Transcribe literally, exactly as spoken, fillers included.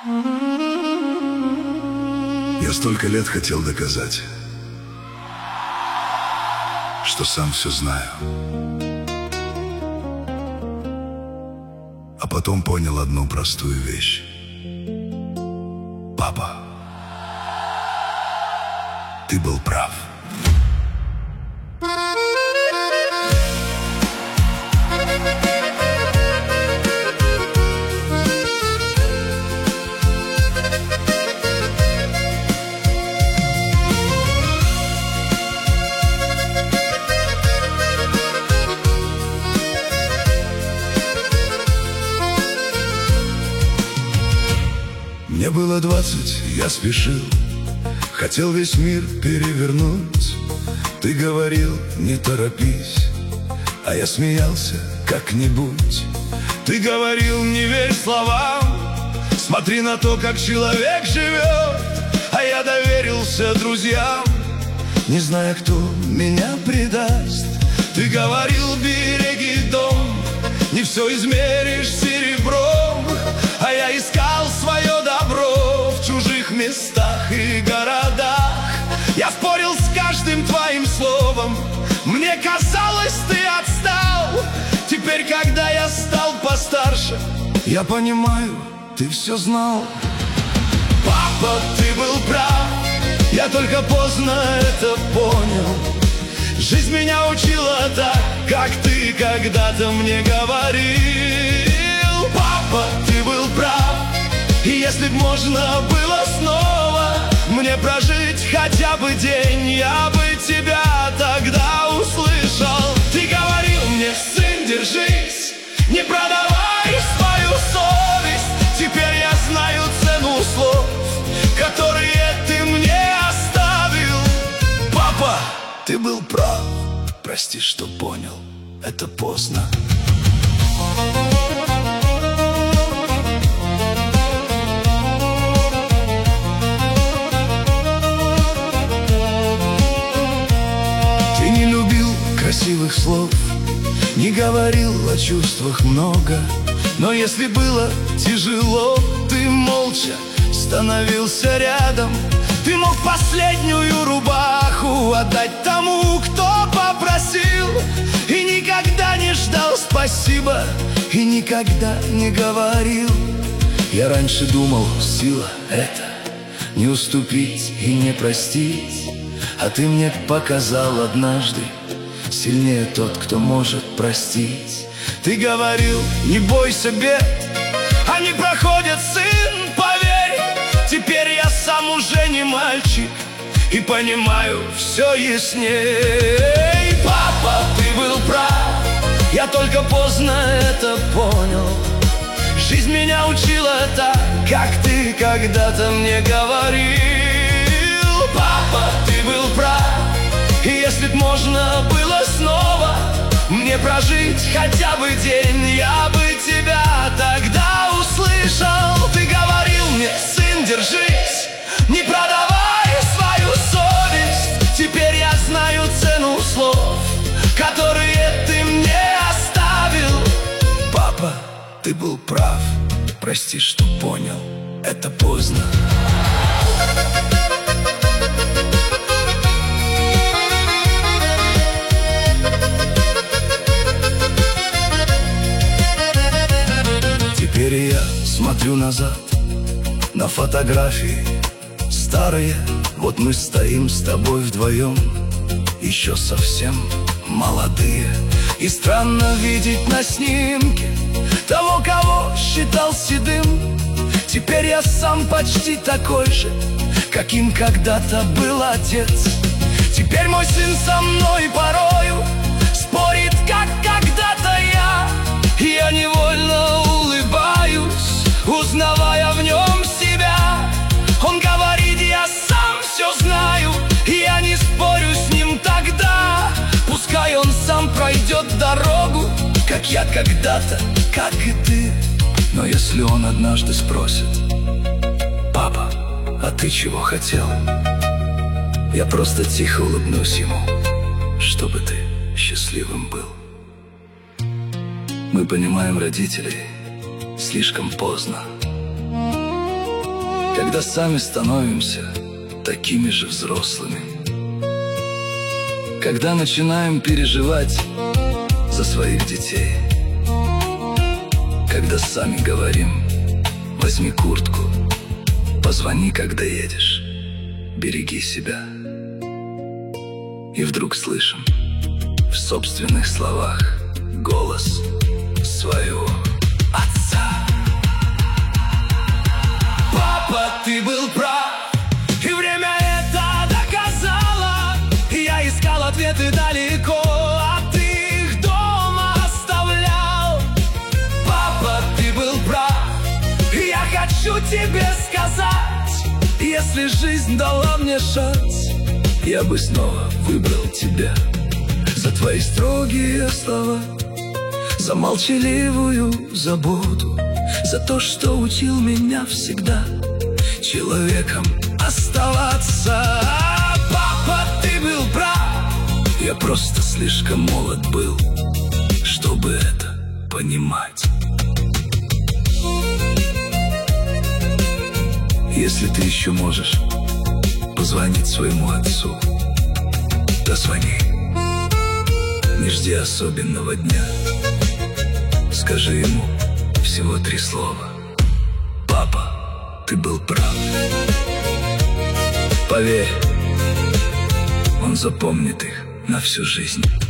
Я столько лет хотел доказать, что сам все знаю. А потом понял одну простую вещь. Папа, ты был прав. Мне было двадцать, я спешил, хотел весь мир перевернуть. Ты говорил, не торопись, а я смеялся как-нибудь. Ты говорил, не верь словам, смотри на то, как человек живет. А я доверился друзьям, не зная, кто меня предаст. Ты говорил, береги дом, не все измеришь серебром. А я искал свое добро в чужих местах и городах. Я спорил с каждым твоим словом, мне казалось, ты отстал. Теперь, когда я стал постарше, я понимаю, ты все знал. Папа, ты был прав, я только поздно это понял. Жизнь меня учила так, как ты когда-то мне говорил. Папа, ты был прав, и если б можно было снова мне прожить хотя бы день, я бы тебя тогда услышал. Ты говорил мне, сын, держись, не продавай свою совесть. Теперь я знаю цену слов, которые ты мне оставил. Папа, ты был прав, прости, что понял, это поздно. Ты не любил красивых слов, не говорил о чувствах много. Но если было тяжело, ты молча становился рядом. Ты мог последнюю рубаху отдать тому, кто попросил, и никогда не ждал спасибо, и никогда не говорил. Я раньше думал, сила это не уступить и не простить. А ты мне показал однажды, сильнее тот, кто может простить. Ты говорил, не бойся бед, они проходят, сын, поверь. Теперь я сам уже не мальчик и понимаю все ясней. Папа, ты был прав, я только поздно это понял. Жизнь меня учила так, как ты когда-то мне говорил. Папа, ты был прав, и если б можно было снова мне прожить хотя бы день, я бы тебя тогда услышал. Ты говорил мне, сын, держись, не продавай свою совесть. Теперь я знаю цену слов, которые ты мне оставил. Папа, ты был прав, прости, что понял, это поздно. Теперь я смотрю назад на фотографии старые. Вот мы стоим с тобой вдвоем, еще совсем молодые. И странно видеть на снимке того, кого считал седым. Теперь я сам почти такой же, каким когда-то был отец. Теперь мой сын со мной порою спорит, как когда-то я. Я невольно улыбаюсь, узнавая в нем себя. Он говорит, я сам все знаю, я не спорю с ним тогда. Пускай он сам пройдет дорогу, как я когда-то, как и ты. Но если он однажды спросит, папа, а ты чего хотел? Я просто тихо улыбнусь ему, чтобы ты счастливым был. Мы понимаем родителей слишком поздно. когда сами становимся такими же взрослыми, когда начинаем переживать за своих детей, когда сами говорим: возьми куртку, позвони, когда едешь, береги себя. И вдруг слышим в собственных словах голос своего отца. Папа, ты был прав, и время это доказало. Я искал ответы далеко, а ты их дома оставлял. Папа, ты был прав, и я хочу тебе сказать: если жизнь дала мне шанс, я бы снова выбрал тебя. За твои строгие слова, за молчаливую заботу, за то, что учил меня всегда человеком оставаться. Папа, ты был прав, я просто слишком молод был, чтобы это понимать. Если ты еще можешь позвонить своему отцу, дозвони. Не жди особенного дня, скажи ему всего три слова: папа, ты был прав. Поверь, он запомнит их на всю жизнь.